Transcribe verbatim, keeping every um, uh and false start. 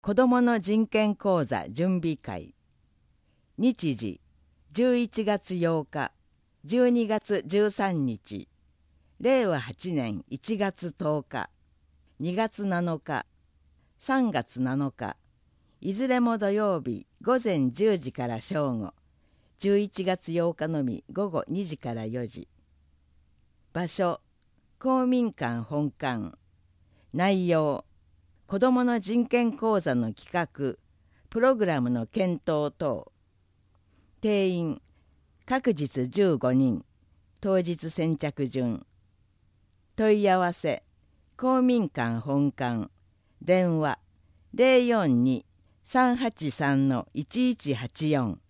子どもの人権講座準備会。日時じゅういちがつようか、じゅうにがつじゅうさんにち、れいわはちねんいちがつとおか、にがつなのか、さんがつなのか、いずれも土曜日ごぜんじゅうじから正午、じゅういちがつようかのみごごにじからよじ。場所、公民館本館。内容、子どもの人権講座の企画、プログラムの検討等。定員、各日じゅうごにん、当日先着順。問い合わせ、公民館本館。電話、ゼロよんに さんはちさんのいちいちはちよん。